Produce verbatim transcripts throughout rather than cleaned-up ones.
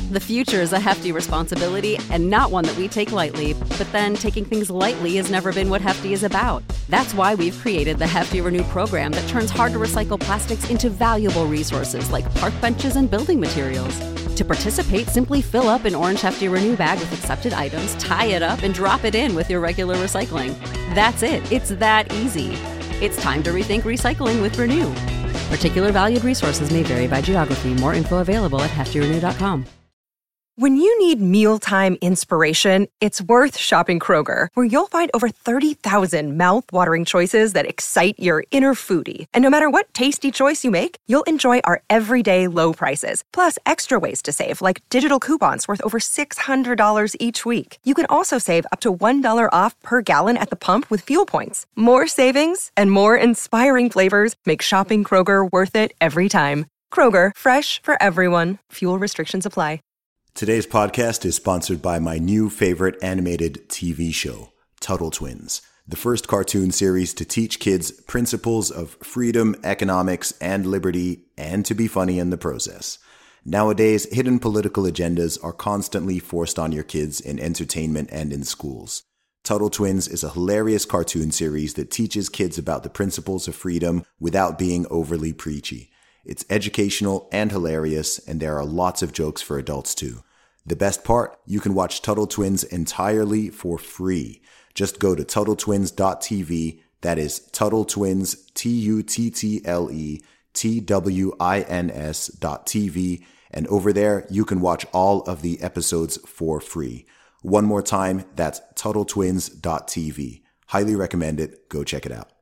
The future is a hefty responsibility and not one that we take lightly, but then taking things lightly has never been what Hefty is about. That's why we've created the Hefty Renew program that turns hard-to-recycle plastics into valuable resources like park benches and building materials. To participate, simply fill up an orange Hefty Renew bag with accepted items, tie it up, and drop it in with your regular recycling. That's it. It's that easy. It's time to rethink recycling with Renew. Particular valued resources may vary by geography. More info available at hefty renew dot com. When you need mealtime inspiration, it's worth shopping Kroger, where you'll find over thirty thousand mouth-watering choices that excite your inner foodie. And no matter what tasty choice you make, you'll enjoy our everyday low prices, plus extra ways to save, like digital coupons worth over six hundred dollars each week. You can also save up to one dollar off per gallon at the pump with fuel points. More savings and more inspiring flavors make shopping Kroger worth it every time. Kroger, fresh for everyone. Fuel restrictions apply. Today's podcast is sponsored by my new favorite animated T V show, Tuttle Twins, the first cartoon series to teach kids principles of freedom, economics, and liberty, and to be funny in the process. Nowadays, hidden political agendas are constantly forced on your kids in entertainment and in schools. Tuttle Twins is a hilarious cartoon series that teaches kids about the principles of freedom without being overly preachy. It's educational and hilarious, and there are lots of jokes for adults too. The best part, you can watch Tuttle Twins entirely for free. Just go to tuttle twins dot t v. That is Tuttle Twins, T U T T L E T W I N S dot T V. And over there, you can watch all of the episodes for free. One more time, that's tuttle twins dot t v. Highly recommend it. Go check it out.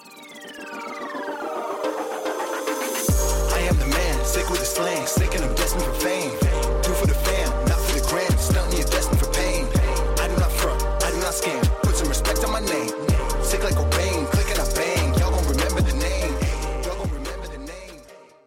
I am the man, sick with the slang, sick and I'm destined for fame. Do for the fam, not for the gram, stunting you're destined for pain. I do not front, I do not scam, put some respect on my name. Sick like Cobain, click and I bang, y'all gon' remember the name. Y'all gon' remember the name.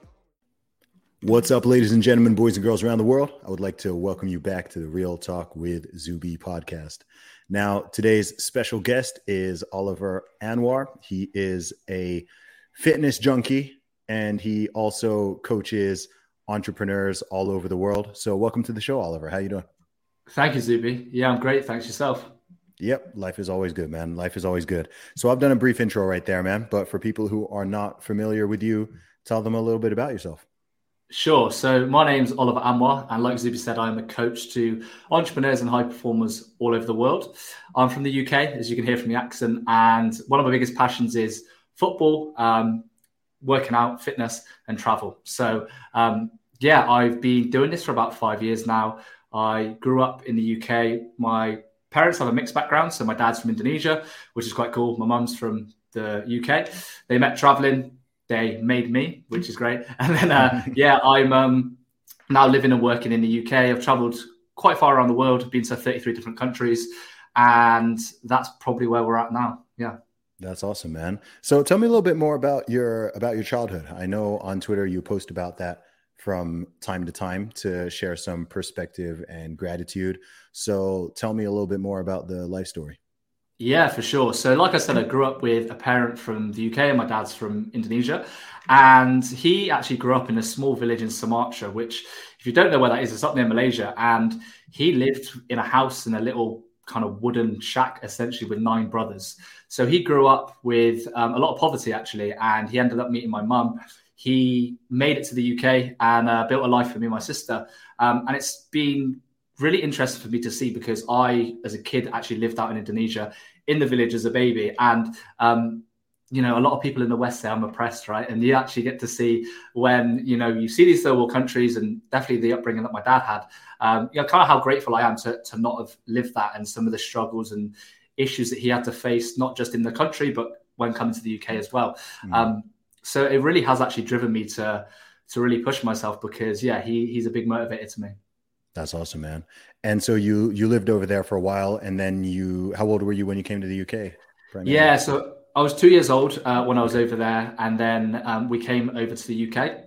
What's up, ladies and gentlemen, boys and girls around the world? I would like to welcome you back to the Real Talk with Zuby podcast. Now, today's special guest is Oliver Anwar. He is a fitness junkie, and he also coaches entrepreneurs all over the world. So welcome to the show, Oliver. How you doing? Thank you, Zuby. Yeah, I'm great. Thanks yourself. Yep. Life is always good, man. Life is always good. So I've done a brief intro right there, man. But for people who are not familiar with you, tell them a little bit about yourself. Sure. So my name's Oliver Anwar. And like Zuby said, I'm a coach to entrepreneurs and high performers all over the world. I'm from the U K, as you can hear from the accent. And one of my biggest passions is football, um, working out, fitness, and travel. So, um, yeah, I've been doing this for about five years now. I grew up in the U K. My parents have a mixed background. So my dad's from Indonesia, which is quite cool. My mum's from the U K. They met traveling. They made me, which is great. And then, uh, yeah, I'm um, now living and working in the U K. I've traveled quite far around the world. I've been to thirty-three different countries. And that's probably where we're at now. Yeah. That's awesome, man. So tell me a little bit more about your about your childhood. I know on Twitter you post about that from time to time to share some perspective and gratitude. So tell me a little bit more about the life story. Yeah, for sure. So like I said, I grew up with a parent from the U K and my dad's from Indonesia. And he actually grew up in a small village in Sumatra, which if you don't know where that is, it's up near Malaysia. And he lived in a house in a little kind of wooden shack, essentially, with nine brothers. So he grew up with um, a lot of poverty, actually, and he ended up meeting my mum. He made it to the U K and uh, built a life for me and my sister. Um, and it's been really interesting for me to see because I, as a kid, actually lived out in Indonesia in the village as a baby. And, um, you know, a lot of people in the West say I'm oppressed, right? And you actually get to see when, you know, you see these third world countries and definitely the upbringing that my dad had, um, you know, kind of how grateful I am to, to not have lived that and some of the struggles and issues that he had to face, not just in the country, but when coming to the U K as well. Mm. Um, so it really has actually driven me to to really push myself because, yeah, he he's a big motivator to me. That's awesome, man. And so you you lived over there for a while, and then you, how old were you when you came to the U K? Primarily? Yeah, so I was two years old uh, when I was over there, and then um, we came over to the U K.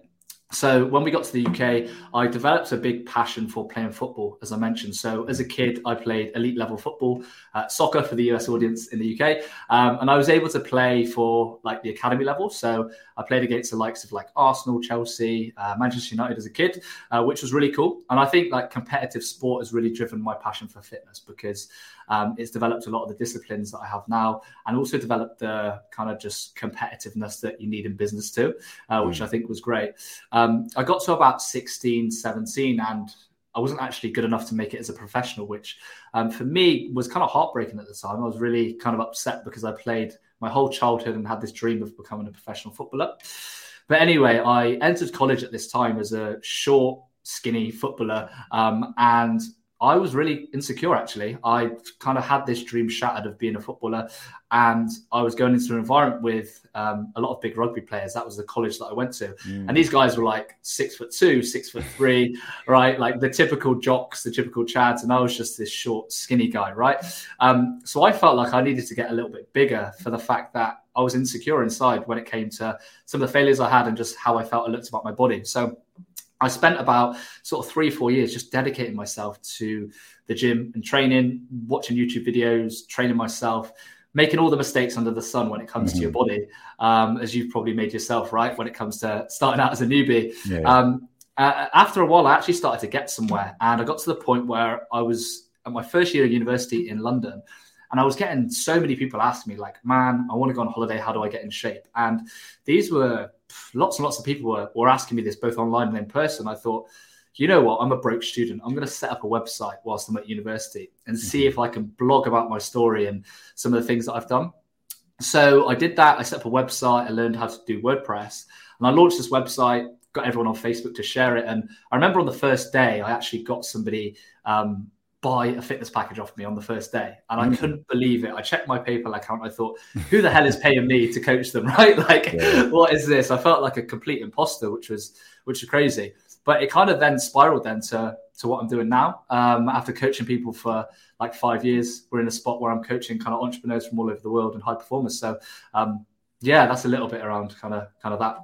So when we got to the U K, I developed a big passion for playing football, as I mentioned. So as a kid, I played elite level football, uh, soccer for the U S audience in the U K. Um, and I was able to play for like the academy level. So I played against the likes of like Arsenal, Chelsea, uh, Manchester United as a kid, uh, which was really cool. And I think like competitive sport has really driven my passion for fitness because um, it's developed a lot of the disciplines that I have now and also developed the kind of just competitiveness that you need in business too, uh, which mm. I think was great. Um, I got to about sixteen, seventeen, and I wasn't actually good enough to make it as a professional, which um, for me was kind of heartbreaking at the time. I was really kind of upset because I played my whole childhood and had this dream of becoming a professional footballer. But anyway, I entered college at this time as a short, skinny footballer, um, and I was really insecure, actually. I kind of had this dream shattered of being a footballer, and I was going into an environment with um, a lot of big rugby players. That was the college that I went to. Mm. And these guys were like six foot two, six foot three, right? Like the typical jocks, the typical chads. And I was just this short, skinny guy, right? Um, so I felt like I needed to get a little bit bigger for the fact that I was insecure inside when it came to some of the failures I had and just how I felt I looked about my body. So I spent about sort of three, four years just dedicating myself to the gym and training, watching YouTube videos, training myself, making all the mistakes under the sun when it comes mm-hmm. to your body, um, as you've probably made yourself, right, when it comes to starting out as a newbie. Yeah. Um, uh, after a while, I actually started to get somewhere. And I got to the point where I was at my first year of university in London. And I was getting so many people asking me, like, man, I want to go on holiday. How do I get in shape? And these were lots and lots of people were, were asking me this both online and in person. I thought, you know what? I'm a broke student. I'm going to set up a website whilst I'm at university and see if I can blog about my story and some of the things that I've done. So I did that. I set up a website. I learned how to do WordPress. And I launched this website, got everyone on Facebook to share it. And I remember on the first day, I actually got somebody um, buy a fitness package off me on the first day. And I couldn't believe it. I checked my PayPal account. I thought, who the hell is paying me to coach them, right? Like, yeah. What is this? I felt like a complete imposter, which was which was crazy. But it kind of then spiraled then to, to what I'm doing now. Um, after coaching people for like five years, we're in a spot where I'm coaching kind of entrepreneurs from all over the world and high performers. So um, yeah, that's a little bit around kind of kind of that.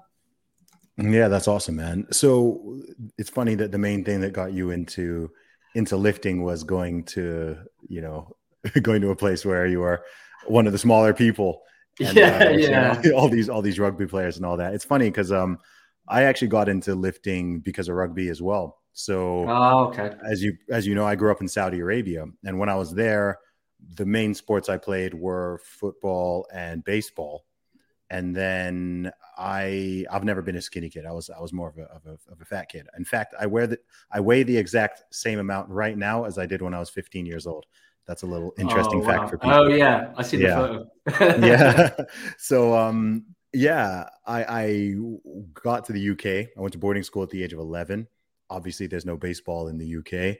Yeah, that's awesome, man. So it's funny that the main thing that got you into into lifting was going to, you know, going to a place where you are one of the smaller people. And, yeah, uh, yeah. You know, all these, all these rugby players and all that. It's funny because um, I actually got into lifting because of rugby as well. So oh, okay. as you, as you know, I grew up in Saudi Arabia. And when I was there, the main sports I played were football and baseball. And then I, I've never been a skinny kid. I was, I was more of a, of a, of a fat kid. In fact, I wear the, I weigh the exact same amount right now as I did when I was fifteen years old. That's a little interesting oh, fact wow. for people. Oh yeah. I see the yeah. photo. yeah. So, um, yeah, I, I got to the U K. I went to boarding school at the age of eleven. Obviously there's no baseball in the U K.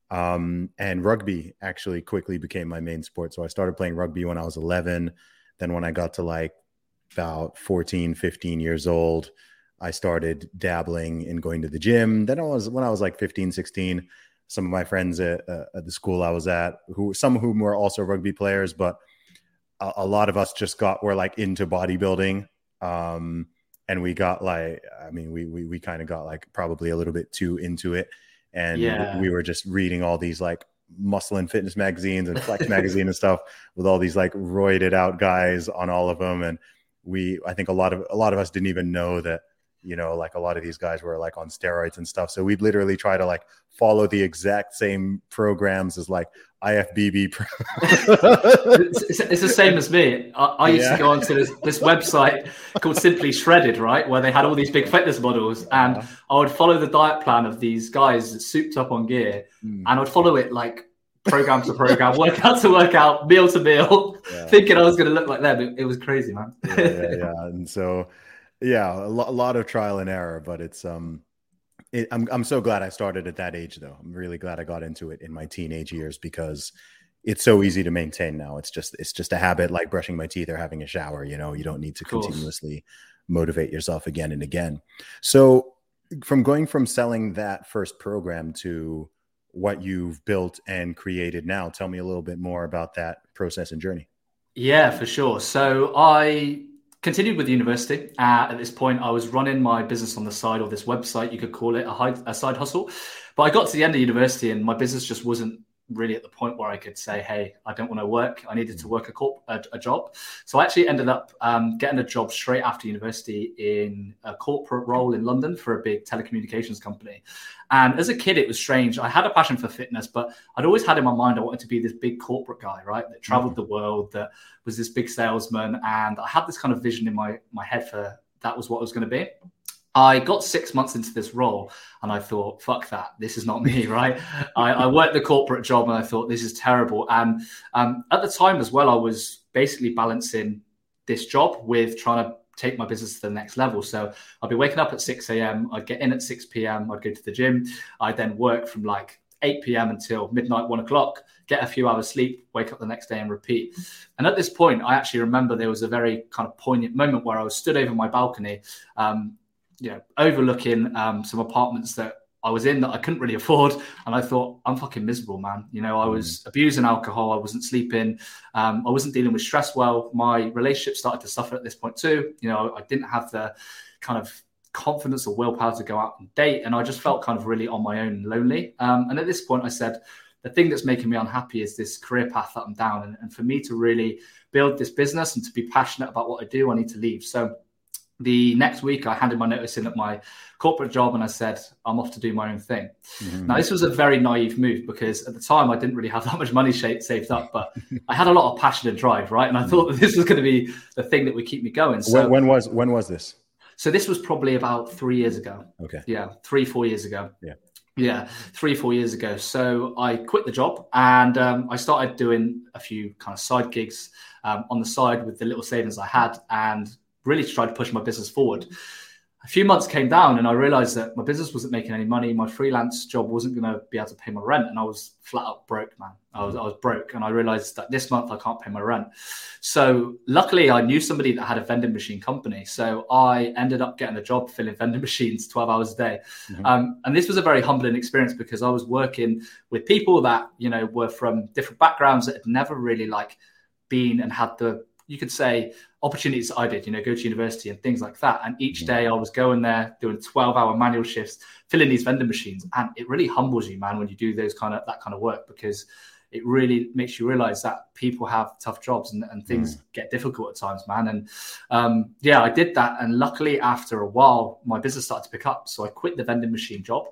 Um, and rugby actually quickly became my main sport. So I started playing rugby when I was eleven. Then when I got to like about fourteen, fifteen years old, I started dabbling in going to the gym. Then I was, when I was like fifteen, sixteen, some of my friends at, uh, at the school I was at, who some of whom were also rugby players, but a, a lot of us just got, were like into bodybuilding. Um, and we got like, I mean, we, we, we kind of got like probably a little bit too into it. And yeah. we were just reading all these like muscle and fitness magazines and Flex magazine and stuff with all these like roided out guys on all of them. And we, I think a lot of, a lot of us didn't even know that, you know, like a lot of these guys were like on steroids and stuff. So we'd literally try to like follow the exact same programs as like I F B B. Pro- it's, it's, it's the same as me. I, I used yeah. to go onto this, this website called Simply Shredded, right? Where they had all these big fitness models, and uh-huh. I would follow the diet plan of these guys souped up on gear, mm. and I'd follow it like program to program, workout to workout, meal to meal, yeah. thinking I was going to look like them. It, it was crazy, man. yeah, yeah, yeah. And so, yeah, a, lo- a lot of trial and error, but it's um, it, I'm I'm so glad I started at that age, though. I'm really glad I got into it in my teenage years because it's so easy to maintain now. It's just it's just a habit, like brushing my teeth or having a shower. You know, you don't need to continuously motivate yourself again and again. So, from going from selling that first program to what you've built and created now, tell me a little bit more about that process and journey. Yeah, for sure. So I continued with university. Uh, at this point, I was running my business on the side, or this website, you could call it a, high, a side hustle. But I got to the end of university and my business just wasn't really at the point where I could say, hey, I don't want to work. I needed to work a, corp- a, a job. So I actually ended up um, getting a job straight after university in a corporate role in London for a big telecommunications company. And as a kid, it was strange. I had a passion for fitness, but I'd always had in my mind I wanted to be this big corporate guy, right? That traveled mm-hmm. the world, that was this big salesman. And I had this kind of vision in my, my head for that was what I was going to be. I got six months into this role and I thought, fuck that, this is not me, right? I, I worked the corporate job and I thought, this is terrible. And um, at the time as well, I was basically balancing this job with trying to take my business to the next level. So I'd be waking up at six a.m., I'd get in at six p.m., I'd go to the gym, I'd then work from like eight p.m. until midnight, one o'clock, get a few hours sleep, wake up the next day and repeat. And at this point, I actually remember there was a very kind of poignant moment where I was stood over my balcony, um, you know, overlooking um, some apartments that I was in that I couldn't really afford. And I thought, I'm fucking miserable, man. You know, I was mm. abusing alcohol. I wasn't sleeping. Um, I wasn't dealing with stress well. My relationship started to suffer at this point too. You know, I didn't have the kind of confidence or willpower to go out and date. And I just felt kind of really on my own and lonely. Um, and at this point I said, the thing that's making me unhappy is this career path that I'm down. And, and for me to really build this business and to be passionate about what I do, I need to leave. So the next week, I handed my notice in at my corporate job and I said, I'm off to do my own thing. Mm-hmm. Now, this was a very naive move because at the time, I didn't really have that much money saved up, but I had a lot of passion and drive, right? And I thought that this was going to be the thing that would keep me going. So when, when was when was this? So this was probably about three years ago. Okay. Yeah, three, four years ago. Yeah. Yeah, three, four years ago. So I quit the job and um, I started doing a few kind of side gigs um, on the side with the little savings I had and really to try to push my business forward. A few months came down and I realized that my business wasn't making any money. My freelance job wasn't going to be able to pay my rent. And I was flat out broke, man. I was, I was broke. And I realized that this month I can't pay my rent. So luckily I knew somebody that had a vending machine company. So I ended up getting a job filling vending machines twelve hours a day. Mm-hmm. Um, and this was a very humbling experience because I was working with people that, you know, were from different backgrounds that had never really like been and had the, you could say, opportunities I did, you know, go to university and things like that. And each day I was going there doing twelve hour manual shifts, filling these vending machines. And it really humbles you, man, when you do those kind of, that kind of work, because it really makes you realize that people have tough jobs and, and things mm. get difficult at times, man. And um, yeah, I did that. And luckily after a while, my business started to pick up. So I quit the vending machine job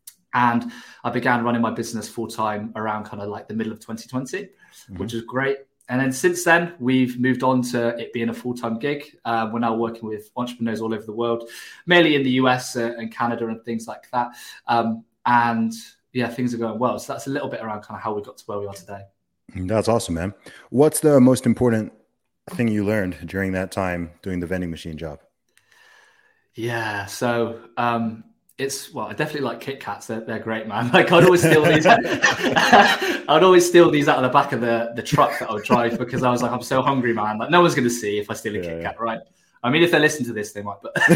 and I began running my business full time around kind of like the middle of twenty twenty, mm-hmm. which is great. And then since then, we've moved on to it being a full-time gig. Uh, we're now working with entrepreneurs all over the world, mainly in the U S uh, and Canada and things like that. Um, and yeah, things are going well. So that's a little bit around kind of how we got to where we are today. That's awesome, man. What's the most important thing you learned during that time doing the vending machine job? Yeah, so um, it's, well, I definitely like Kit Kats. They're, they're great, man. Like I'd always steal these. I'd always steal these out of the back of the, the truck that I would drive because I was like, I'm so hungry, man. Like no one's going to see if I steal a yeah, Kit Kat, yeah. right? I mean, if they listen to this, they might. But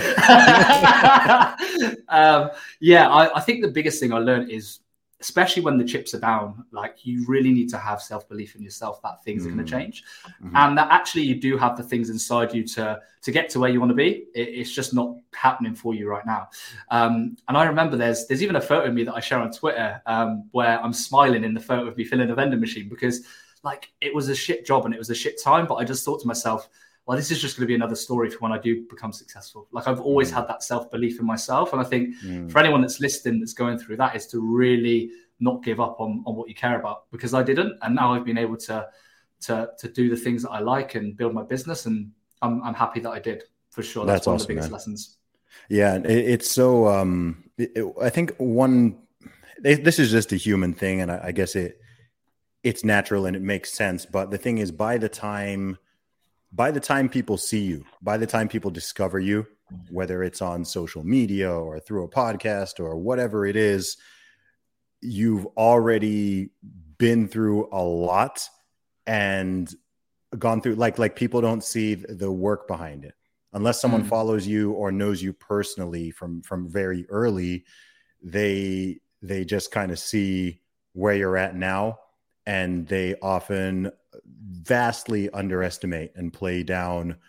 um, yeah, I, I think the biggest thing I learned is, especially when the chips are down, like you really need to have self-belief in yourself that things mm. are going to change, mm-hmm. and that actually you do have the things inside you to to get to where you want to be. It, it's just not happening for you right now. Um, and I remember there's there's even a photo of me that I share on Twitter um, where I'm smiling in the photo of me filling a vending machine because like it was a shit job and it was a shit time, but I just thought to myself, well, this is just going to be another story for when I do become successful. Like I've always mm. had that self-belief in myself. And I think mm. for anyone that's listening, that's going through that is to really not give up on, on what you care about, because I didn't. And now I've been able to, to, to do the things that I like and build my business. And I'm, I'm happy that I did, for sure. That's, That's one awesome, of the biggest man. lessons. Yeah. It, it's so, um, it, it, I think one, it, this is just a human thing. And I, I guess it, it's natural and it makes sense. But the thing is, by the time, by the time people see you, by the time people discover you, whether it's on social media or through a podcast or whatever it is, you've already been through a lot and gone through, like, like people don't see the work behind it unless someone mm. follows you or knows you personally from, from very early. They, they just kind of see where you're at now, and they often vastly underestimate and play down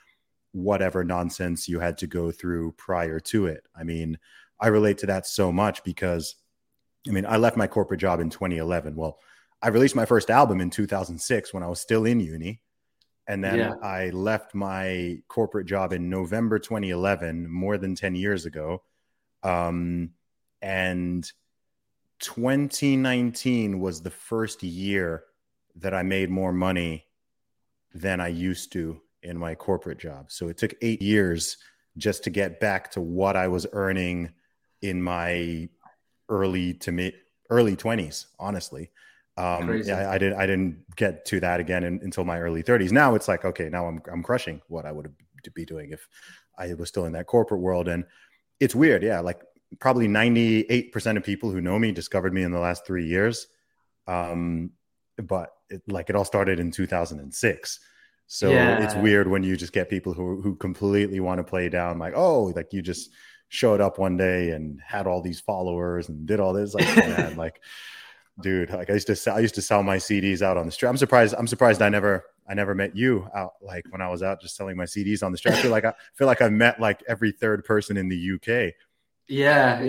whatever nonsense you had to go through prior to it. I mean, I relate to that so much because, I mean, I left my corporate job in twenty eleven. Well, I released my first album in two thousand six when I was still in uni. And then yeah. I left my corporate job in November twenty eleven, more than ten years ago. Um, and twenty nineteen was the first year that I made more money than I used to in my corporate job. So it took eight years just to get back to what I was earning in my early to mid early twenties, honestly. Um, yeah, I, I didn't, I didn't get to that again in, until my early thirties. Now it's like, okay, now I'm, I'm crushing what I would be doing if I was still in that corporate world. And it's weird. Yeah. Like probably ninety-eight percent of people who know me discovered me in the last three years. Um, but it, like it all started in two thousand six. So yeah. It's weird when you just get people who, who completely want to play down like, oh, like you just showed up one day and had all these followers and did all this. Like, man, like, dude, like I used to sell, I used to sell my C Ds out on the street. I'm surprised. I'm surprised I never, I never met you out. Like when I was out just selling my C Ds on the street. I feel like I feel like I've met like every third person in the U K. Yeah,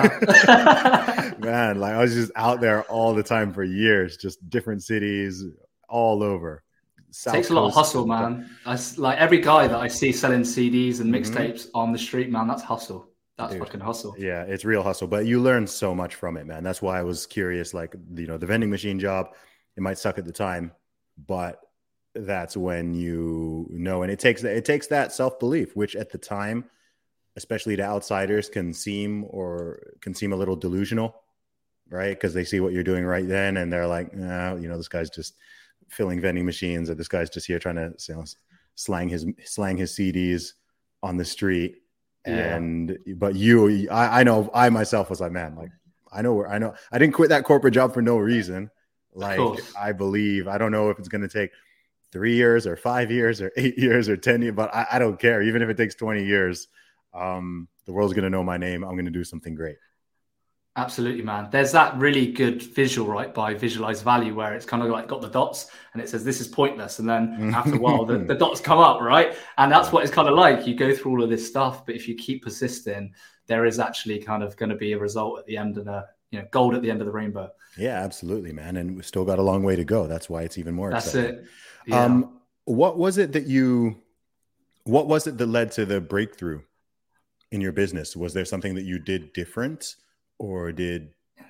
yeah. Man, like I was just out there all the time for years, just different cities all over. South Takes a lot of hustle, man. I, like every guy that I see selling C Ds and mixtapes mm-hmm. on the street, man, that's hustle. That's Dude. fucking hustle. Yeah, it's real hustle, but you learn so much from it, man. That's why I was curious. Like, you know, the vending machine job, it might suck at the time, but that's when you know, and it takes it takes that self-belief, which at the time, especially to outsiders, can seem or can seem a little delusional, right? Because they see what you're doing right then, and they're like, nah, you know, this guy's just filling vending machines, or this guy's just here trying to, you know, slang his slang his C Ds on the street. And yeah. But you, I, I know, I myself was like, man, like I know where I know I didn't quit that corporate job for no reason. Like I believe, I don't know if it's going to take three years or five years or eight years or ten years, but I, I don't care. Even if it takes twenty years, um, the world's going to know my name. I'm going to do something great. Absolutely, man. There's that really good visual, right, by Visualize Value, where it's kind of like got the dots and it says this is pointless, and then after a while the, the dots come up, right? And that's what it's kind of like. You go through all of this stuff, but if you keep persisting, there is actually kind of going to be a result at the end, and a, you know, gold at the end of the rainbow. Yeah, absolutely, man. And we've still got a long way to go. That's why it's even more that's exciting. It yeah. Um what was it that you what was it that led to the breakthrough in your business? Was there something that you did different, or did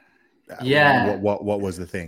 yeah what, what what was the thing?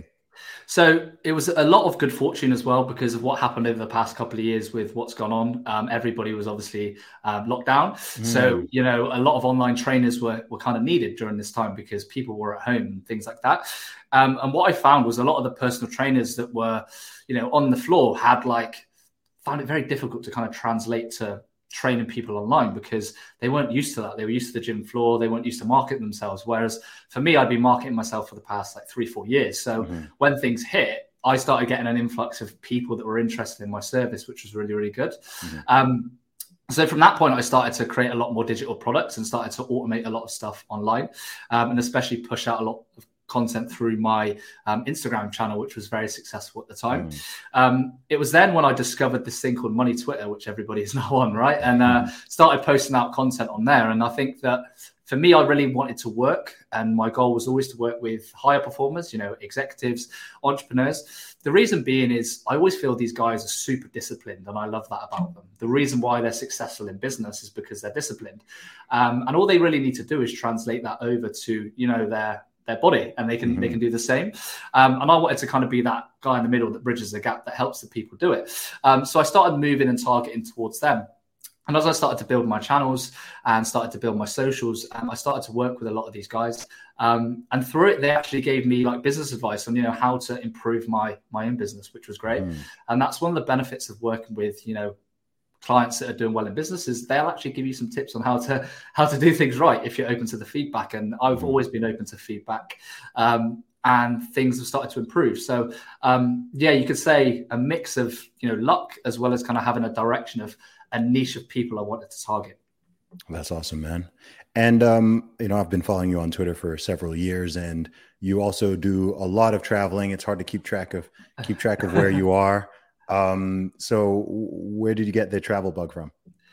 So it was a lot of good fortune as well, because of what happened over the past couple of years with what's gone on. Um, everybody was obviously um, locked down. Mm. So, you know, a lot of online trainers were, were kind of needed during this time because people were at home and things like that. Um, and what I found was a lot of the personal trainers that were, you know, on the floor had like, found it very difficult to kind of translate to training people online, because they weren't used to that. They were used to the gym floor. They weren't used to marketing themselves. Whereas for me, I'd been marketing myself for the past like three, four years. So mm-hmm. when things hit, I started getting an influx of people that were interested in my service, which was really, really good. Mm-hmm. Um, so from that point, I started to create a lot more digital products and started to automate a lot of stuff online, um, and especially push out a lot of content through my um, Instagram channel, which was very successful at the time. Mm. Um, it was then when I discovered this thing called Money Twitter, which everybody is now on, right? And uh, started posting out content on there. And I think that for me, I really wanted to work, and my goal was always to work with higher performers, you know, executives, entrepreneurs. The reason being is I always feel these guys are super disciplined, and I love that about them. The reason why they're successful in business is because they're disciplined. Um, and all they really need to do is translate that over to, you know, their their body, and they can mm-hmm. they can do the same. Um, and I wanted to kind of be that guy in the middle that bridges the gap, that helps the people do it. Um, so I started moving and targeting towards them. And as I started to build my channels and started to build my socials, um, I started to work with a lot of these guys. Um, and through it, they actually gave me like business advice on, you know, how to improve my my own business, which was great. Mm. And that's one of the benefits of working with, you know, clients that are doing well in businesses. They'll actually give you some tips on how to how to do things right if you're open to the feedback. And I've always been open to feedback, um, and things have started to improve. So um, yeah, you could say a mix of, you know, luck as well as kind of having a direction of a niche of people I wanted to target. That's awesome, man. And um, you know, I've been following you on Twitter for several years, and you also do a lot of traveling. It's hard to keep track of keep track of where you are. Um, so where did you get the travel bug from?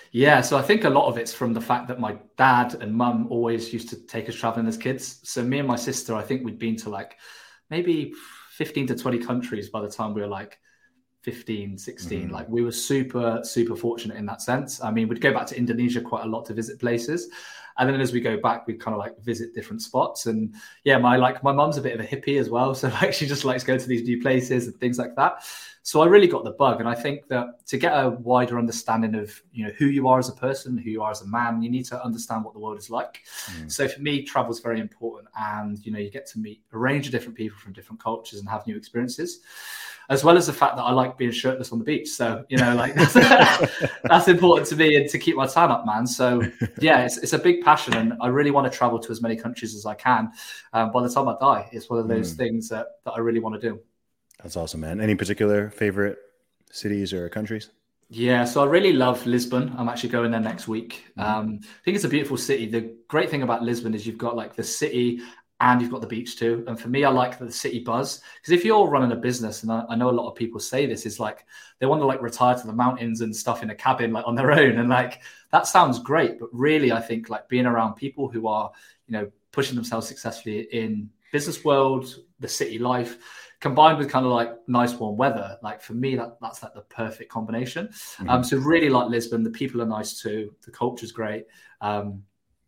Yeah, so I think a lot of it's from the fact that my dad and mum always used to take us traveling as kids. So me and my sister, I think we'd been to like maybe fifteen to twenty countries by the time we were like fifteen, sixteen. Mm-hmm. Like we were super, super fortunate in that sense. I mean, we'd go back to Indonesia quite a lot to visit places. And then as we go back, we kind of like visit different spots. And yeah, my like my mum's a bit of a hippie as well. So like she just likes going to these new places and things like that. So I really got the bug. And I think that to get a wider understanding of, you know, who you are as a person, who you are as a man, you need to understand what the world is like. Mm. So for me, travel is very important. And, you know, you get to meet a range of different people from different cultures and have new experiences, as well as the fact that I like being shirtless on the beach. So, you know, like that's, that's important to me and to keep my tan up, man. So yeah, it's, it's a big passion and I really want to travel to as many countries as I can. Um, by the time I die, it's one of those mm. things that, that I really want to do. That's awesome, man. Any particular favorite cities or countries? Yeah, so I really love Lisbon. I'm actually going there next week. Mm-hmm. Um, I think it's a beautiful city. The great thing about Lisbon is you've got like the city and you've got the beach too. And for me, I like the city buzz because if you're running a business, and I, I know a lot of people say this, is like they want to like retire to the mountains and stuff in a cabin like on their own. And like that sounds great, but really I think like being around people who are, you know, pushing themselves successfully in business world, the city life, combined with kind of like nice warm weather, like for me, that, that's like the perfect combination. Mm-hmm. Um, so really like Lisbon, the people are nice too. The culture's great. Um,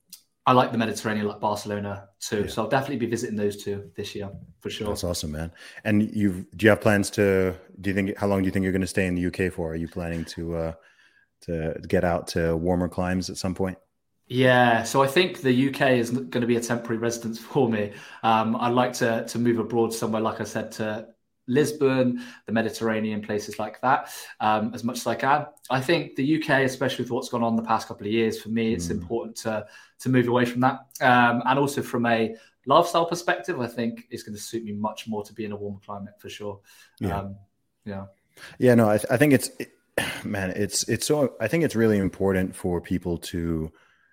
I like the Mediterranean, like Barcelona too. Yeah. So I'll definitely be visiting those two this year for sure. That's awesome, man. And you've, do you have plans to, do you think, how long do you think you're going to stay in the U K for? Are you planning to, uh, to get out to warmer climes at some point? Yeah, so I think the U K is going to be a temporary residence for me. Um, I'd like to to move abroad somewhere, like I said, to Lisbon, the Mediterranean, places like that, um, as much as I can. I think the U K, especially with what's gone on the past couple of years, for me, it's mm. important to to move away from that. Um, and also from a lifestyle perspective, I think it's going to suit me much more to be in a warmer climate for sure. Yeah, um, yeah, yeah. No, I, th- I think it's, it, man, it's it's so. I think it's really important for people to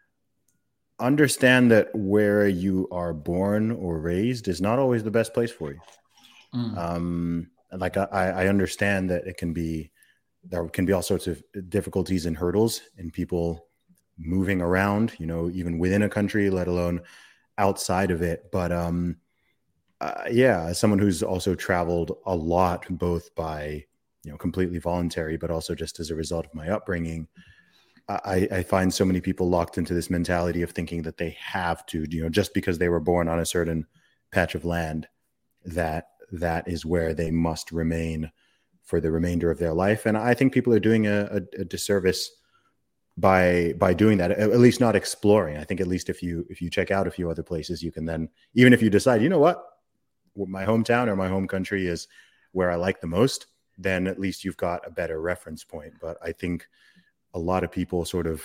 understand that where you are born or raised is not always the best place for you. Mm. Um, like I, I understand that it can be, there can be all sorts of difficulties and hurdles in people moving around, you know, even within a country, let alone outside of it. But um, uh, yeah, as someone who's also traveled a lot, both by, you know, completely voluntary, but also just as a result of my upbringing, I, I find so many people locked into this mentality of thinking that they have to, you know, just because they were born on a certain patch of land, that that is where they must remain for the remainder of their life. And I think people are doing a, a, a disservice by by doing that, at least not exploring. I think at least if you if you check out a few other places, you can then, even if you decide, you know what, my hometown or my home country is where I like the most, then at least you've got a better reference point. But I think a lot of people sort of,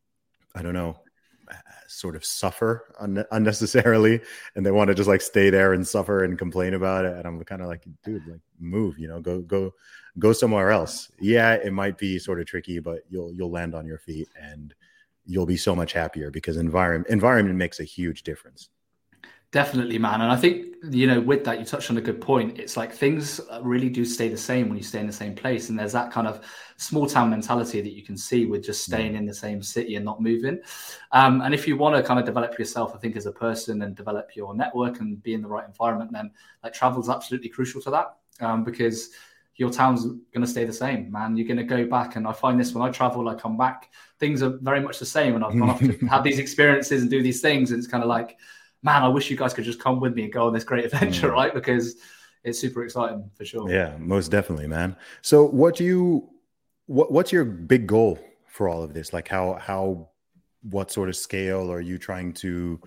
I don't know, sort of suffer un- unnecessarily, and they want to just like stay there and suffer and complain about it. And I'm kind of like, dude, like move, you know, go, go, go somewhere else. Yeah, it might be sort of tricky, but you'll, you'll land on your feet and you'll be so much happier because environment, environment makes a huge difference. Definitely, man. And I think, you know, with that, you touched on a good point. It's like things really do stay the same when you stay in the same place. And there's that kind of small town mentality that you can see with just staying in the same city and not moving. Um, and if you want to kind of develop yourself, I think, as a person and develop your network and be in the right environment, then like travel is absolutely crucial to that, um, because your town's going to stay the same, man. You're going to go back. And I find this when I travel, I come back, things are very much the same. And I've gone off to have these experiences and do these things. And it's kind of like, man, I wish you guys could just come with me and go on this great adventure, mm. right? Because it's super exciting for sure. Yeah, most definitely, man. So what do you, what, what's your big goal for all of this? Like how, how, what sort of scale are you trying to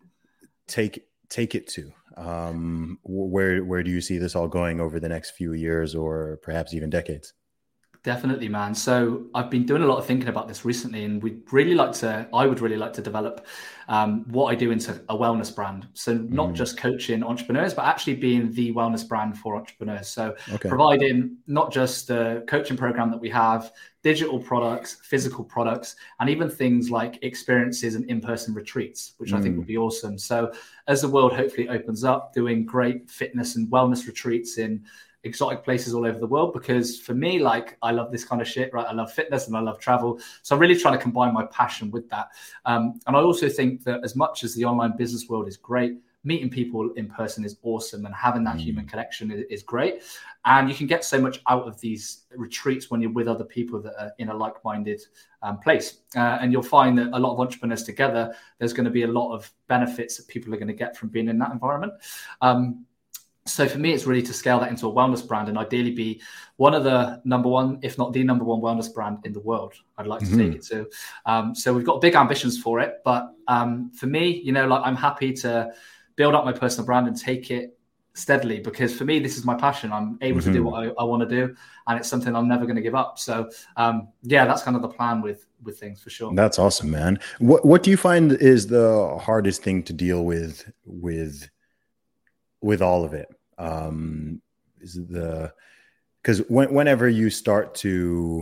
take, take it to? Um, where, where do you see this all going over the next few years or perhaps even decades? Definitely, man. So I've been doing a lot of thinking about this recently, and we'd really like to, I would really like to develop um, what I do into a wellness brand. So not mm. just coaching entrepreneurs, but actually being the wellness brand for entrepreneurs. So okay. providing not just the coaching program that we have, digital products, physical products, and even things like experiences and in-person retreats, which mm. I think would be awesome. So as the world hopefully opens up, doing great fitness and wellness retreats in exotic places all over the world, because for me, like, I love this kind of shit, right? I love fitness and I love travel. So I'm really trying to combine my passion with that. Um, and I also think that as much as the online business world is great, meeting people in person is awesome, and having that mm. human connection is, is great. And you can get so much out of these retreats when you're with other people that are in a like-minded um, place. Uh, and you'll find that a lot of entrepreneurs together, there's going to be a lot of benefits that people are going to get from being in that environment. Um, so for me, it's really to scale that into a wellness brand, and ideally be one of the number one, if not the number one wellness brand in the world. I'd like to mm-hmm. take it to. Um, so we've got big ambitions for it. But um, for me, you know, like, I'm happy to build up my personal brand and take it steadily, because for me, this is my passion. I'm able mm-hmm. to do what I, I want to do, and it's something I'm never going to give up. So um, yeah, that's kind of the plan with, with things, for sure. That's awesome, man. What, what do you find is the hardest thing to deal with, with, with all of it? Um, is the, cause when, whenever you start to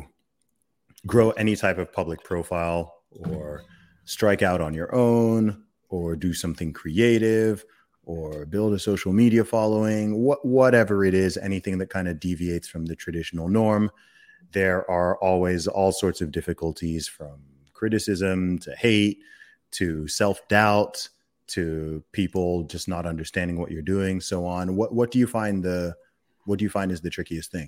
grow any type of public profile, or strike out on your own, or do something creative, or build a social media following, what, whatever it is, anything that kind of deviates from the traditional norm, there are always all sorts of difficulties, from criticism to hate to self-doubt to people just not understanding what you're doing, so on. What, what do you find the, what do you find is the trickiest thing?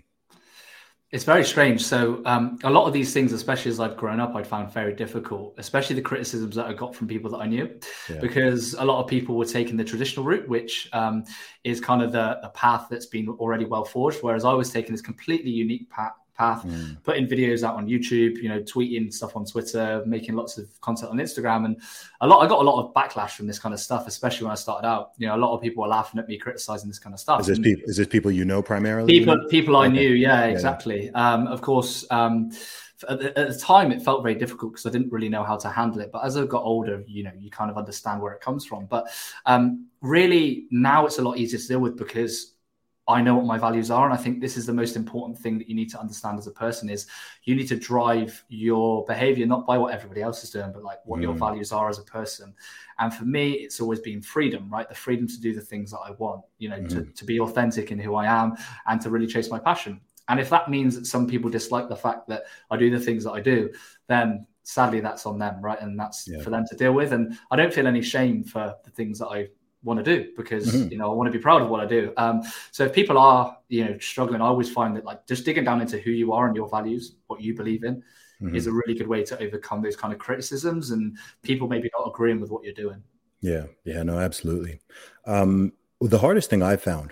It's very strange. So um, a lot of these things, especially as I've grown up, I'd found very difficult, especially the criticisms that I got from people that I knew, yeah. because a lot of people were taking the traditional route, which um, is kind of the, the path that's been already well forged, whereas I was taking this completely unique path. path, mm. putting videos out on YouTube, you know, tweeting stuff on Twitter, making lots of content on Instagram. And a lot, I got a lot of backlash from this kind of stuff, especially when I started out. You know, a lot of people were laughing at me, criticizing this kind of stuff. Is this, people, is this people you know primarily? People, you know? people I okay. knew, yeah, exactly. Yeah. Um, of course, um, at the, at the time, it felt very difficult because I didn't really know how to handle it. But as I got older, you know, you kind of understand where it comes from. But um, really, now it's a lot easier to deal with, because I know what my values are. And I think this is the most important thing that you need to understand as a person, is you need to drive your behavior, not by what everybody else is doing, but like what mm. your values are as a person. And for me, it's always been freedom, right? The freedom to do the things that I want, you know, mm. to, to be authentic in who I am, and to really chase my passion. And if that means that some people dislike the fact that I do the things that I do, then sadly that's on them, right? And that's yeah. for them to deal with. And I don't feel any shame for the things that I want to do, because mm-hmm. you know, I want to be proud of what I do. Um, so if people are, you know, struggling, I always find that, like, just digging down into who you are and your values, what you believe in, mm-hmm. is a really good way to overcome those kind of criticisms and people maybe not agreeing with what you're doing. Yeah, yeah, no, absolutely. Um, well, the hardest thing I found,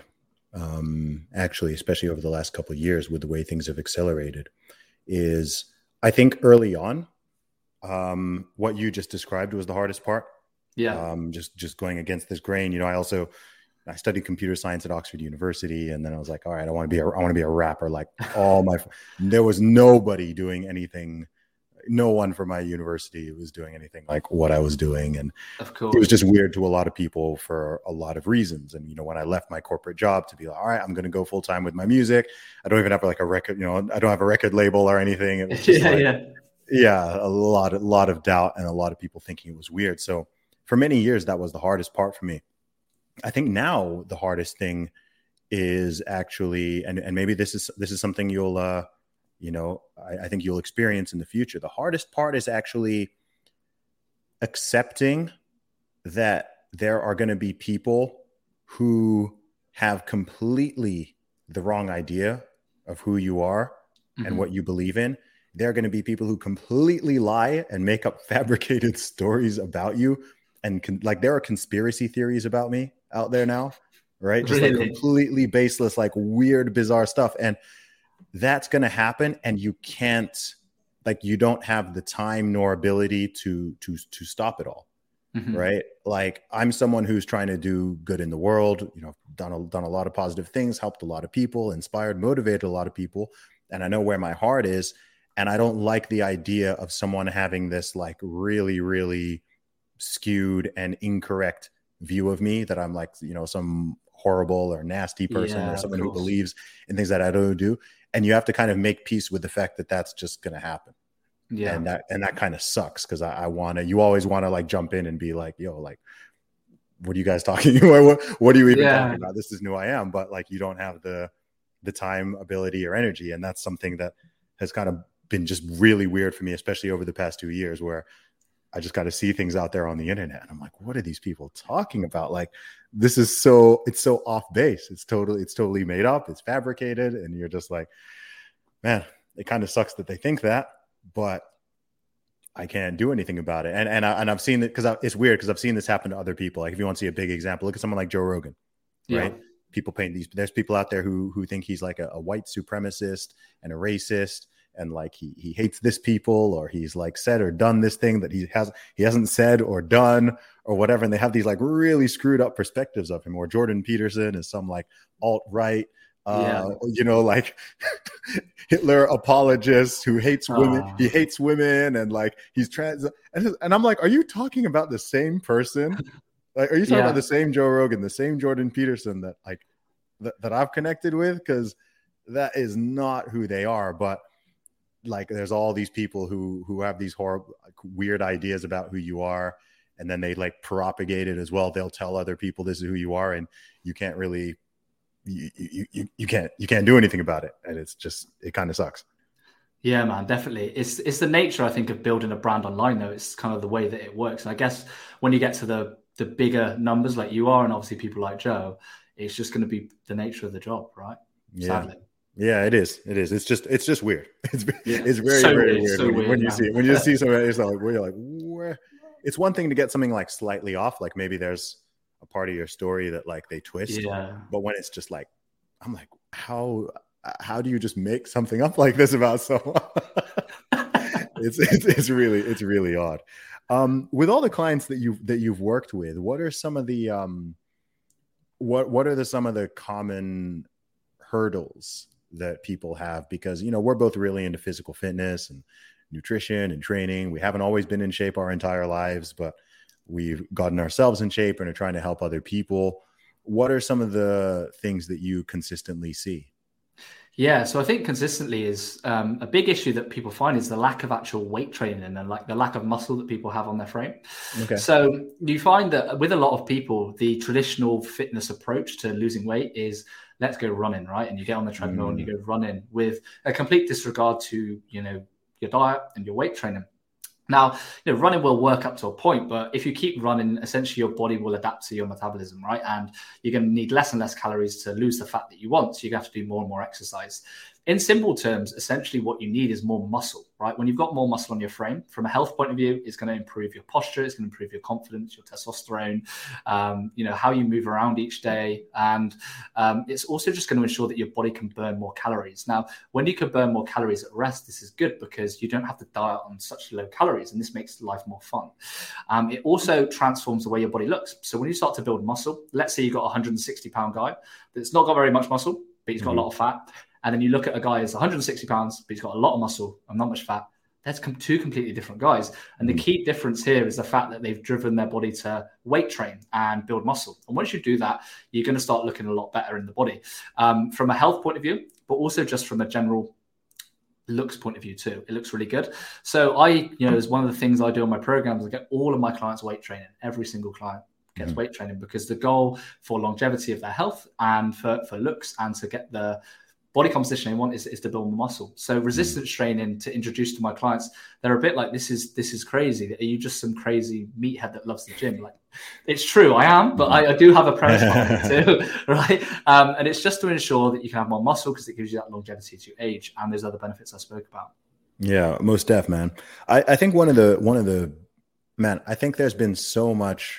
um, actually, especially over the last couple of years with the way things have accelerated, is I think early on, um, what you just described was the hardest part. Yeah. Um, just, just going against this grain. You know, I also, I studied computer science at Oxford University. And then I was like, all right, I want to be a, I want to be a rapper. Like all my, there was nobody doing anything. No one from my university was doing anything like what I was doing. And of course, it was just weird to a lot of people for a lot of reasons. And, you know, when I left my corporate job to be like, all right, I'm going to go full time with my music. I don't even have like a record, you know, I don't have a record label or anything. It was just yeah, like, yeah. yeah, a lot, a lot of doubt and a lot of people thinking it was weird. So for many years, that was the hardest part for me. I think now the hardest thing is actually, and, and maybe this is this is something you'll, uh, you know, I, I think you'll experience in the future. The hardest part is actually accepting that there are going to be people who have completely the wrong idea of who you are mm-hmm. and what you believe in. There are going to be people who completely lie and make up fabricated stories about you. And con- like there are conspiracy theories about me out there now, right? Just really? like completely baseless, like weird, bizarre stuff. And that's going to happen. And you can't, like, you don't have the time nor ability to, to, to stop it all. Mm-hmm. Right. Like I'm someone who's trying to do good in the world, you know, done a, done a lot of positive things, helped a lot of people, inspired, motivated a lot of people. And I know where my heart is. And I don't like the idea of someone having this like really, really skewed and incorrect view of me, that I'm like, you know, some horrible or nasty person yeah, or someone who believes in things that I don't do. And you have to kind of make peace with the fact that that's just going to happen. Yeah. And that, and that kind of sucks. Cause I, I want to, you always want to like jump in and be like, yo, like, what are you guys talking about? What, what are you even yeah. talking about? This is who I am. But like, you don't have the, the time, ability, or energy. And that's something that has kind of been just really weird for me, especially over the past two years where I just got to see things out there on the internet. And I'm like, what are these people talking about? Like, this is so, it's so off base. It's totally, it's totally made up. It's fabricated. And you're just like, man, it kind of sucks that they think that, but I can't do anything about it. And, and, I, and I've seen it because it's weird because I've seen this happen to other people. Like if you want to see a big example, look at someone like Joe Rogan, right? Yeah. People paint these, there's people out there who, who think he's like a, a white supremacist and a racist. And like he he hates this people, or he's like said or done this thing that he has he hasn't said or done or whatever. And they have these like really screwed up perspectives of him. Or Jordan Peterson is some like alt-right, uh, yeah. you know, like Hitler apologist who hates women. Uh. He hates women and like he's trans. And, and I'm like, are you talking about the same person? Like, are you talking yeah. about the same Joe Rogan, the same Jordan Peterson that like that, that I've connected with? Because that is not who they are. But like there's all these people who who have these horrible weird ideas about who you are, and then they like propagate it as well. They'll tell other people this is who you are, and you can't really you you you, you can't you can't do anything about it. And it's just it kind of sucks. Yeah, man, definitely. It's it's the nature, I think, of building a brand online though. It's kind of the way that it works. And I guess when you get to the the bigger numbers like you are, and obviously people like Joe, it's just going to be the nature of the job, right? Yeah. Sadly. Yeah, it is. It is. It's just, it's just weird. It's, yeah. it's very, so very weird, weird, so when, weird when you man. see it. When you see something, it's like, where you're like, where? It's one thing to get something like slightly off, like maybe there's a part of your story that like they twist. Yeah. But when it's just like, I'm like, how, how do you just make something up like this about someone? it's, it's, it's really, it's really odd. Um, with all the clients that you that you've worked with, what are some of the, um, what, what are the some of the common hurdles that people have? Because, you know, we're both really into physical fitness and nutrition and training. We haven't always been in shape our entire lives, but we've gotten ourselves in shape and are trying to help other people. What are some of the things that you consistently see? Yeah, so I think consistently is um, a big issue that people find is the lack of actual weight training and like the lack of muscle that people have on their frame. Okay. So you find that with a lot of people, the traditional fitness approach to losing weight is let's go running, right? And you get on the treadmill mm. and you go running with a complete disregard to, you know, your diet and your weight training. Now, you know, running will work up to a point, but if you keep running, essentially your body will adapt to your metabolism, right? And you're going to need less and less calories to lose the fat that you want. So you're going to have to do more and more exercise. In simple terms, essentially what you need is more muscle, right? When you've got more muscle on your frame, from a health point of view, it's going to improve your posture, it's going to improve your confidence, your testosterone, um, you know, how you move around each day. And um, it's also just going to ensure that your body can burn more calories. Now, when you can burn more calories at rest, this is good because you don't have to diet on such low calories, and this makes life more fun. Um, it also transforms the way your body looks. So when you start to build muscle, let's say you've got a one hundred sixty pound guy that's not got very much muscle, but he's got mm-hmm. a lot of fat. And then you look at a guy who's one hundred sixty pounds, but he's got a lot of muscle and not much fat. That's two completely different guys. And the key difference here is the fact that they've driven their body to weight train and build muscle. And once you do that, you're going to start looking a lot better in the body um, from a health point of view, but also just from a general looks point of view too. It looks really good. So I, you know, as one of the things I do on my programs, I get all of my clients weight training. Every single client gets mm-hmm. weight training because the goal for longevity of their health and for, for looks and to get the body composition they want is, is to build more muscle. So resistance training to introduce to my clients, they're a bit like, this is this is crazy. Are you just some crazy meathead that loves the gym? Like, it's true, I am, but I, I do have a premise behind it too, right? Um, and it's just to ensure that you can have more muscle because it gives you that longevity to age and there's other benefits I spoke about. Yeah, most def, man. I, I think one of the one of the man, I think there's been so much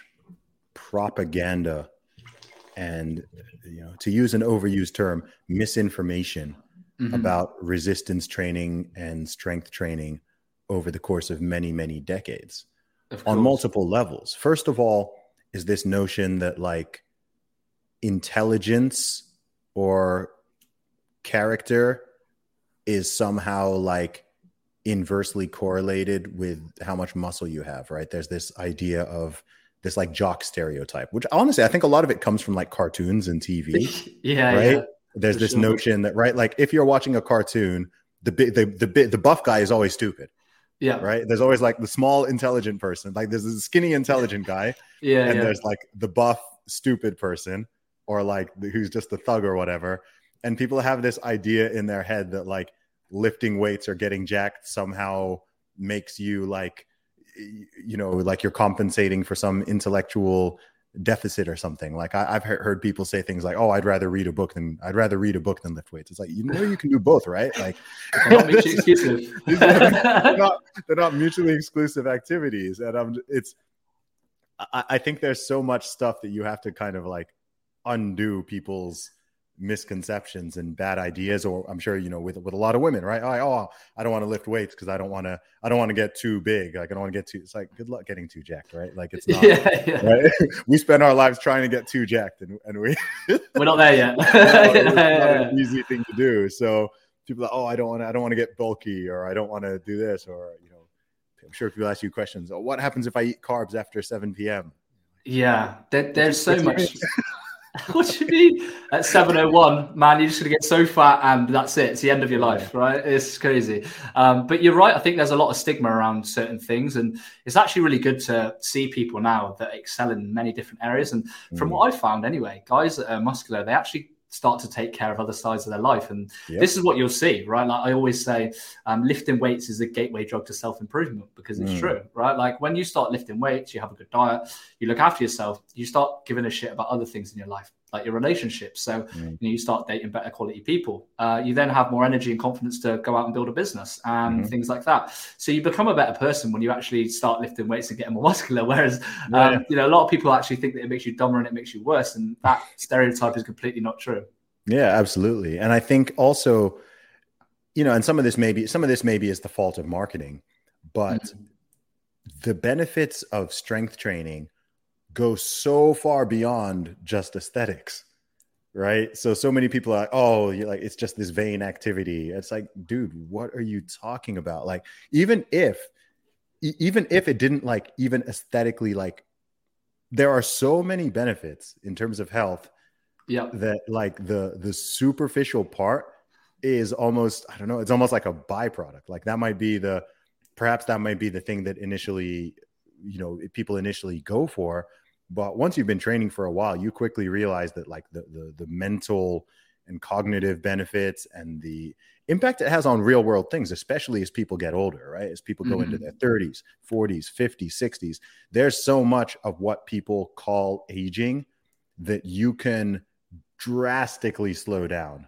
propaganda and, you know, to use an overused term, misinformation mm-hmm. about resistance training and strength training over the course of many, many decades on multiple levels. First of all, is this notion that like intelligence or character is somehow like inversely correlated with how much muscle you have, right? There's this idea of this like jock stereotype, which honestly, I think a lot of it comes from like cartoons and T V. yeah. Right. Yeah, There's this sure. notion that, right, like if you're watching a cartoon, the big, the, the, the, the buff guy is always stupid. Yeah. Right. There's always like the small, intelligent person. Like there's a skinny, intelligent guy. yeah. And yeah. there's like the buff, stupid person, or like who's just a thug or whatever. and people have this idea in their head that like lifting weights or getting jacked somehow makes you like, you know, like you're compensating for some intellectual deficit or something. Like I, I've heard people say things like, "Oh, I'd rather read a book than I'd rather read a book than lift weights." It's like, you know, you can do both, right? Like, they're not mutually exclusive. they're, not, they're not mutually exclusive activities, and I'm. It's. I, I think there's so much stuff that you have to kind of like undo people's misconceptions and bad ideas, or I'm sure, you know, with with a lot of women, right? Oh, oh I don't want to lift weights because I don't want to I don't want to get too big. Like I don't want to get too, it's like, good luck getting too jacked, right? Like it's not, yeah, yeah. Right? We spend our lives trying to get too jacked, and, and we we're not there yet. It's not, it's not an easy thing to do. So people are, oh, I don't want to I don't want to get bulky, or I don't want to do this, or, you know, I'm sure people ask you questions. Oh, what happens if I eat carbs after seven p.m.? Yeah, there, there's so much. What do you mean? At seven oh one, man, you're just going to get so fat and that's it. It's the end of your life, right? It's crazy. Um, but you're right. I think there's a lot of stigma around certain things. And it's actually really good to see people now that excel in many different areas. And from mm. what I've found anyway, guys that are muscular, they actually start to take care of other sides of their life. And yep. this is what you'll see, right? Like I always say, um, lifting weights is a gateway drug to self-improvement, because it's mm. true, right? Like when you start lifting weights, you have a good diet, you look after yourself, you start giving a shit about other things in your life, like your relationships. So mm. you know, you start dating better quality people. Uh, you then have more energy and confidence to go out and build a business and mm-hmm. things like that. So you become a better person when you actually start lifting weights and getting more muscular. Whereas, yeah. um, you know, a lot of people actually think that it makes you dumber and it makes you worse. And that stereotype is completely not true. Yeah, absolutely. And I think also, you know, and some of this maybe, some of this maybe is the fault of marketing, but mm-hmm. the benefits of strength training go so far beyond just aesthetics, right? So, so many people are like, oh, you're like, it's just this vain activity. It's like, dude, what are you talking about? Like, even if, even if it didn't like even aesthetically, like there are so many benefits in terms of health. Yeah, that like the the superficial part is almost, I don't know, it's almost like a byproduct. Like that might be the, perhaps that might be the thing that initially, you know, people initially go for. But once you've been training for a while, you quickly realize that like the the, the mental and cognitive benefits and the impact it has on real world things, especially as people get older, right? As people go mm-hmm. into their thirties, forties, fifties, sixties, there's so much of what people call aging that you can drastically slow down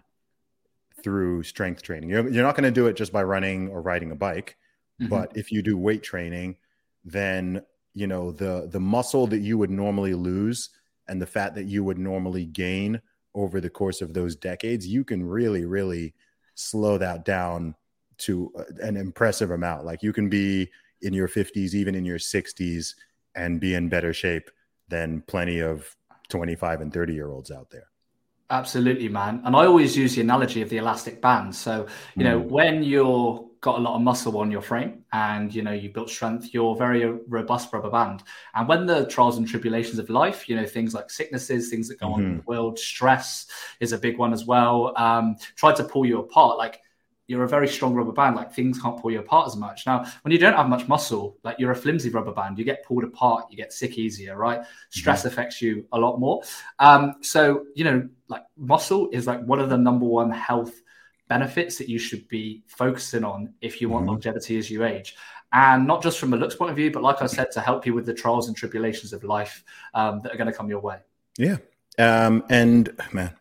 through strength training. You're, you're not going to do it just by running or riding a bike, mm-hmm. but if you do weight training, then, you know, the, the muscle that you would normally lose and the fat that you would normally gain over the course of those decades, you can really, really slow that down to an impressive amount. Like you can be in your fifties, even in your sixties, and be in better shape than plenty of twenty-five and thirty year olds out there. Absolutely, man. And I always use the analogy of the elastic band. So, you know, mm. when you're got a lot of muscle on your frame and, you know, you built strength, you're very a robust rubber band. And when the trials and tribulations of life, you know, things like sicknesses, things that go mm-hmm. on in the world, stress is a big one as well. Um, try to pull you apart. Like you're a very strong rubber band, like things can't pull you apart as much. Now, when you don't have much muscle, like you're a flimsy rubber band, you get pulled apart, you get sick easier, right? Stress mm-hmm. affects you a lot more. Um, so, you know, like muscle is like one of the number one health benefits that you should be focusing on if you want mm-hmm. longevity as you age. And not just from a looks point of view, but like I said, to help you with the trials and tribulations of life um, that are going to come your way. Yeah. Um, and man,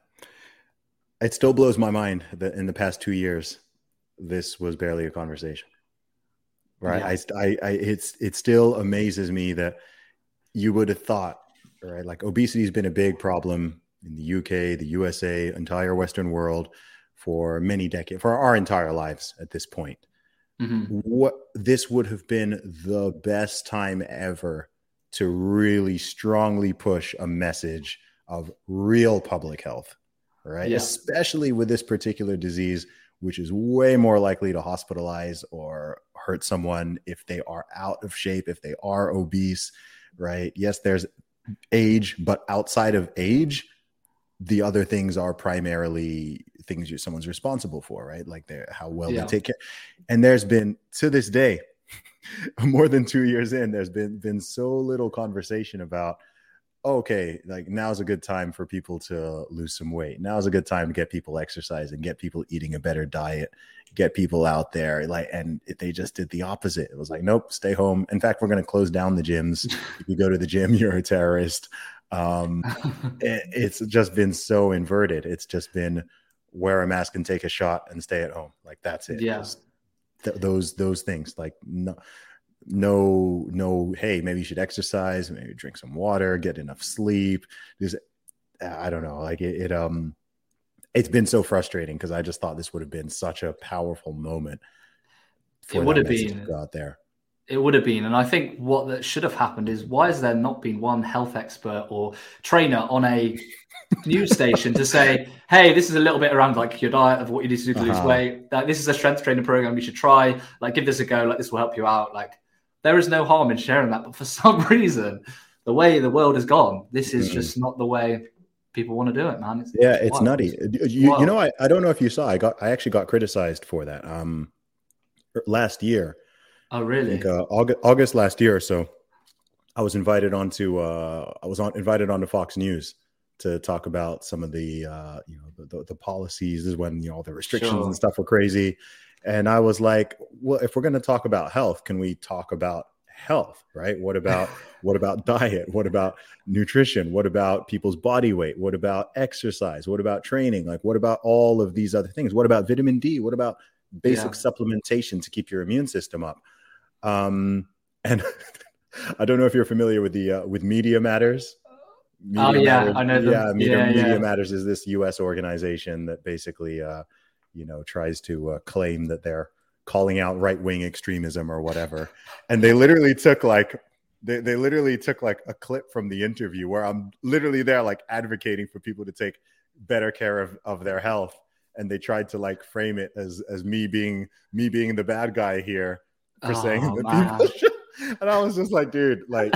it still blows my mind that in the past two years, this was barely a conversation, right? Yeah. I, I, I, it's, it still amazes me that you would have thought, right? Like obesity has been a big problem in the U K, the U S A, entire Western world for many decades, for our entire lives at this point. Mm-hmm. What this would have been the best time ever to really strongly push a message of real public health, right? Yeah. Especially with this particular disease, which is way more likely to hospitalize or hurt someone if they are out of shape, if they are obese, right? Yes, there's age, but outside of age, the other things are primarily things you, someone's responsible for, right? Like they're, how well yeah. they take care. And there's been, to this day, more than two years in, there's been, been so little conversation about okay, like now's a good time for people to lose some weight. Now's a good time to get people exercising, get people eating a better diet, get people out there. Like, and it, they just did the opposite. It was like, nope, stay home. In fact, we're going to close down the gyms. If you go to the gym, you're a terrorist. Um, it, it's just been so inverted. It's just been wear a mask and take a shot and stay at home. Like that's it. Yeah. Th- those, those things like no, no, no, hey, maybe you should exercise, maybe drink some water, get enough sleep. Just, I don't know. Like it, it um, it's been so frustrating because I just thought this would have been such a powerful moment. It would have been out there. It would have been. And I think what that should have happened is why has there not been one health expert or trainer on a news station to say, hey, this is a little bit around like your diet of what you need to do to uh-huh. lose weight. Like, this is a strength training program you should try. Like, give this a go. Like, this will help you out. Like, there is no harm in sharing that. But for some reason, the way the world has gone, this is mm. just not the way people want to do it, man. It's, yeah, it's, it's nutty. You, you know, I, I don't know if you saw, I got, I actually got criticized for that um, last year. Oh, really? I think, uh, August, August last year or so, I was invited onto, uh, I was on, invited onto Fox News to talk about some of the, uh, you know, the, the, the policies. This is when, you know, all the restrictions sure. and stuff were crazy. And I was like, well, if we're going to talk about health, can we talk about health, right? What about, what about diet? What about nutrition? What about people's body weight? What about exercise? What about training? Like, what about all of these other things? What about vitamin D? What about basic yeah. supplementation to keep your immune system up? Um, and I don't know if you're familiar with the, uh, with Media Matters. Media oh yeah, Matters. I know. Them. Yeah, Media, yeah, Media yeah. Matters is this U S organization that basically, uh, you know, tries to uh, claim that they're calling out right-wing extremism or whatever. And they literally took like, they, they literally took like a clip from the interview where I'm literally there like advocating for people to take better care of, of their health. And they tried to like frame it as, as me being, me being the bad guy here for oh, saying that man. people should. And I was just like, dude, like,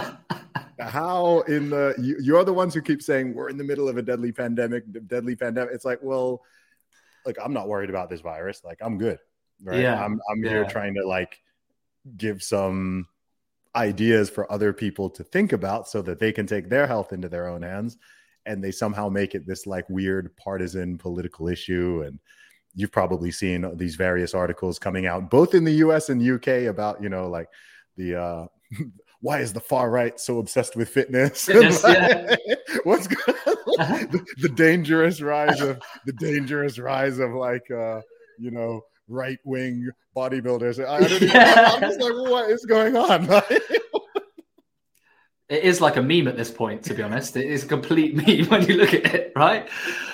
how in the you, you're the ones who keep saying we're in the middle of a deadly pandemic, deadly pandemic. It's like, well, like I'm not worried about this virus. Like I'm good, right? Yeah, I'm I'm yeah. here trying to like give some ideas for other people to think about so that they can take their health into their own hands, and they somehow make it this like weird partisan political issue. And you've probably seen these various articles coming out both in the U S and U K about, you know, like the uh why is the far right so obsessed with fitness? Fitness like, yeah. What's good? the, the dangerous rise of the dangerous rise of like uh, you know, right wing bodybuilders. I, I don't even, yeah. I'm just like, what is going on? It is like a meme at this point, to be honest. It is a complete meme when you look at it, right?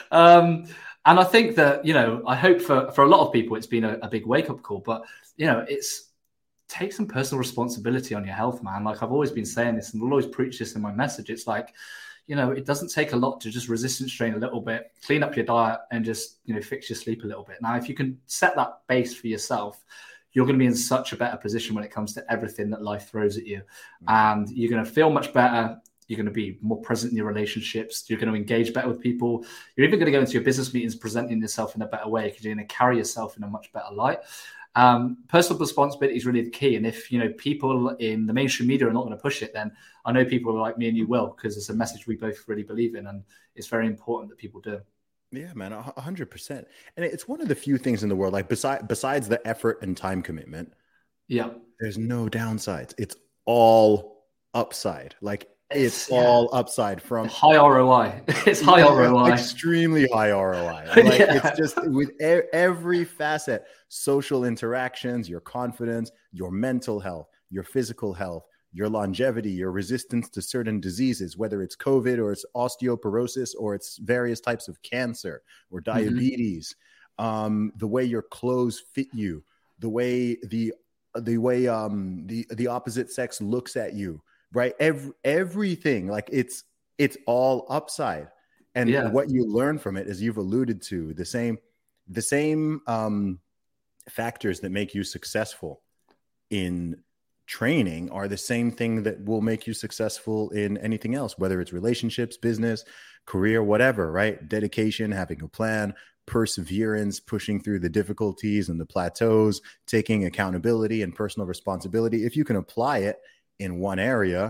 Um, and I think that, you know, I hope for for a lot of people it's been a, a big wake up call. But you know, it's take some personal responsibility on your health, man. Like I've always been saying this and we'll always preach this in my message. It's like, you know, it doesn't take a lot to just resistance train a little bit, clean up your diet and just, you know, fix your sleep a little bit. Now, if you can set that base for yourself, you're going to be in such a better position when it comes to everything that life throws at you. Mm-hmm. And you're going to feel much better. You're going to be more present in your relationships. You're going to engage better with people. You're even going to go into your business meetings presenting yourself in a better way because you're going to carry yourself in a much better light. Um, personal responsibility is really the key. And if, you know, people in the mainstream media are not going to push it, then I know people like me and you will, because it's a message we both really believe in. And it's very important that people do. Yeah, man, a hundred percent. And it's one of the few things in the world, like besides, besides the effort and time commitment. Yeah. There's no downsides. It's all upside. Like it's, it's all yeah. upside from high R O I. It's high R O I. Extremely high R O I. Like yeah. It's just with e- every facet, social interactions, your confidence, your mental health, your physical health, your longevity, your resistance to certain diseases, whether it's COVID or it's osteoporosis or it's various types of cancer or diabetes, mm-hmm. um, the way your clothes fit you, the way the the way um, the the opposite sex looks at you. Right. Every, everything like it's it's all upside. And yeah. what you learn from it, as you've alluded to, the same the same um, factors that make you successful in training are the same thing that will make you successful in anything else, whether it's relationships, business, career, whatever. Right. Dedication, having a plan, perseverance, pushing through the difficulties and the plateaus, taking accountability and personal responsibility. If you can apply it in one area,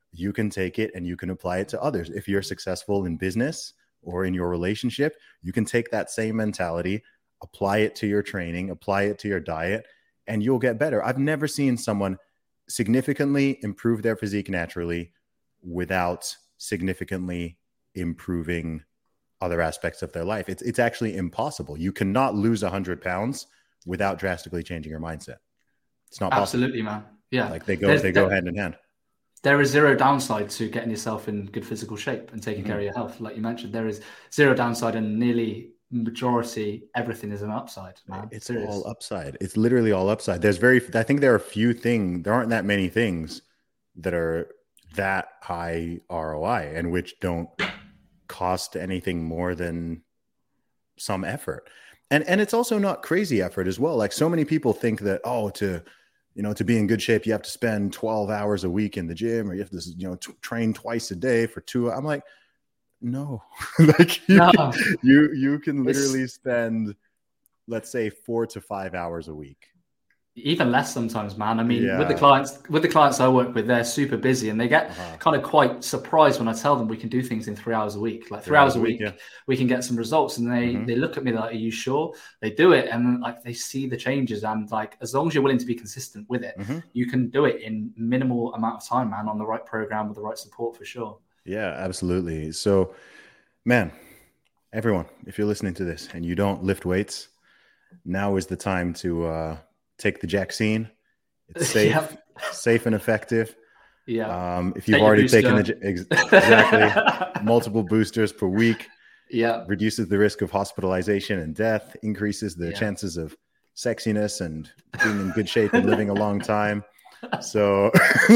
you can take it and you can apply it to others. If you're successful in business or in your relationship, you can take that same mentality, apply it to your training, apply it to your diet, and you'll get better. I've never seen someone significantly improve their physique naturally without significantly improving other aspects of their life. It's it's actually impossible. You cannot lose one hundred pounds without drastically changing your mindset. It's not possible. Absolutely, man. Yeah. Like they go, There's, they go there, hand in hand. There is zero downside to getting yourself in good physical shape and taking mm-hmm. care of your health. Like you mentioned, there is zero downside, and nearly majority, everything is an upside, man. It's Serious. all upside. It's literally all upside. There's very, I think there are a few things, there aren't that many things that are that high R O I and which don't cost anything more than some effort. And and it's also not crazy effort as well. Like so many people think that, oh, to, you know, to be in good shape, you have to spend twelve hours a week in the gym, or you have to, you know, t- train twice a day for two. I'm like, no, like you, no. Can, you, you can literally it's, spend, let's say four to five hours a week. Even less sometimes, man. I mean, yeah. with the clients, with the clients I work with, they're super busy and they get uh-huh. kind of quite surprised when I tell them we can do things in three hours a week. Like three, three hours, hours a week, week yeah. we can get some results. And they, mm-hmm. they look at me like, are you sure? They do it. And like, they see the changes. And like, as long as you're willing to be consistent with it, mm-hmm. you can do it in minimal amount of time, man, on the right program with the right support for sure. Yeah, absolutely. So, man, everyone, if you're listening to this and you don't lift weights, now is the time to uh, take the Jacksine. It's safe, yep. safe and effective. Yeah. Um, if you've take already taken the ex- exactly multiple boosters per week, yeah, reduces the risk of hospitalization and death, increases the yeah. chances of sexiness and being in good shape and living a long time. So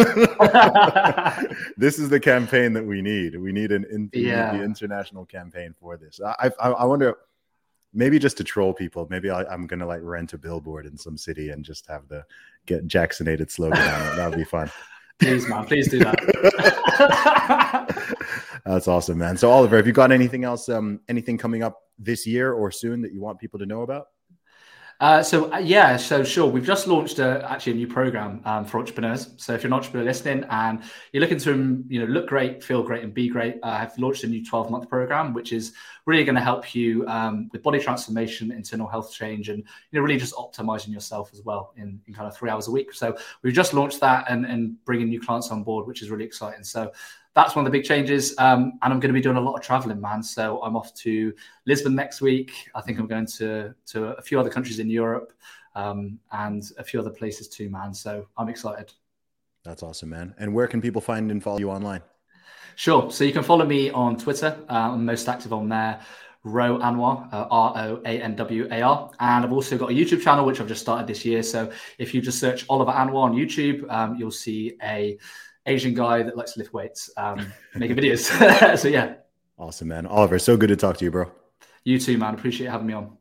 this is the campaign that we need. We need an in- yeah. need the international campaign for this. I, I I wonder, maybe just to troll people, maybe I, I'm gonna like rent a billboard in some city and just have the get Jacksinated slogan on it. That would be fun. Please, man, please do that. That's awesome, man. So Oliver, have you got anything else, um, anything coming up this year or soon that you want people to know about? Uh, so uh, yeah, so sure. We've just launched a, actually a new program um, for entrepreneurs. So if you're an entrepreneur listening and you're looking to, you know, look great, feel great, and be great, uh, I've launched a new twelve month program, which is really going to help you um, with body transformation, internal health change, and you know, really just optimizing yourself as well in, in kind of three hours a week. So we've just launched that and, and bringing new clients on board, which is really exciting. So that's one of the big changes. Um, and I'm going to be doing a lot of traveling, man. So I'm off to Lisbon next week. I think I'm going to, to a few other countries in Europe um, and a few other places too, man. So I'm excited. That's awesome, man. And where can people find and follow you online? Sure. So you can follow me on Twitter. Uh, I'm most active on there. Ro Anwar, uh, R O A N W A R. And I've also got a YouTube channel, which I've just started this year. So if you just search Oliver Anwar on YouTube, um, you'll see a Asian guy that likes to lift weights, um, making videos. So yeah. Awesome, man. Oliver, so good to talk to you, bro. You too, man. Appreciate having me on.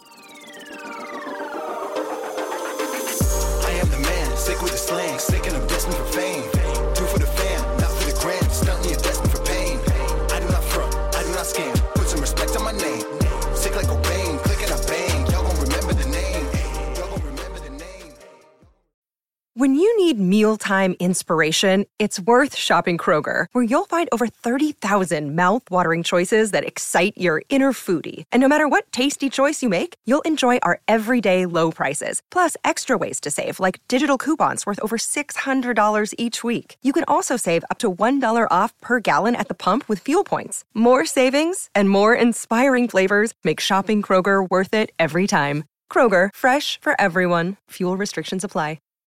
I am the man, sick with the slang, sick and I'm destined for fame. Do for the fam, not for the gram, stunting you're destined for pain. I do not front, I do not scam, put some respect on my name. Sick like Cobain, click and I bang, y'all gon' remember the name. Y'all gon' remember the name. When you need mealtime inspiration, it's worth shopping Kroger, where you'll find over thirty thousand mouth-watering choices that excite your inner foodie. And no matter what tasty choice you make, you'll enjoy our everyday low prices, plus extra ways to save, like digital coupons worth over six hundred dollars each week. You can also save up to one dollar off per gallon at the pump with fuel points. More savings and more inspiring flavors make shopping Kroger worth it every time. Kroger, fresh for everyone. Fuel restrictions apply.